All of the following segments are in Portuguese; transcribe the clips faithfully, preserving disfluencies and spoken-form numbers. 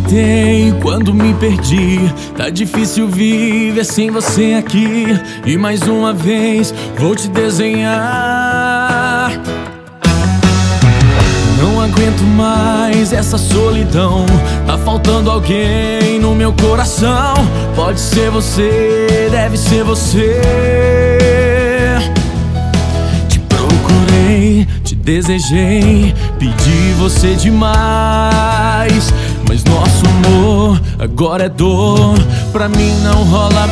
acreditei quando me perdi. Tá difícil viver sem você aqui. E mais uma vez vou te desenhar. Não aguento mais essa solidão. Tá faltando alguém no meu coração. Pode ser você, deve ser você. Te procurei, te desejei, pedi você demais. Mas nosso amor agora é dor, pra mim não rola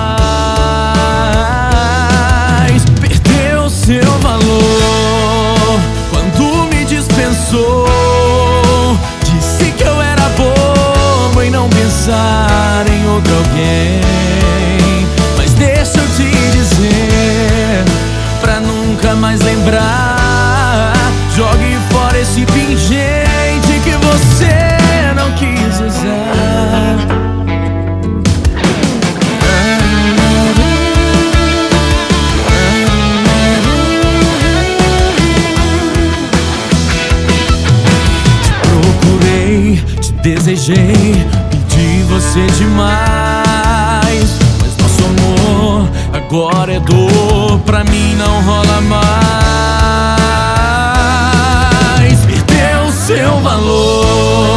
mais. Perdeu seu valor quando me dispensou. Disse que eu era bobo em não pensar em outro alguém. Mas deixa eu te dizer, pra nunca mais lembrar, jogue fora esse pingente que você não quis usar. Te procurei, te desejei, pedi você demais. Mas nosso amor agora é dor, pra mim não rola mais. Perdeu seu valor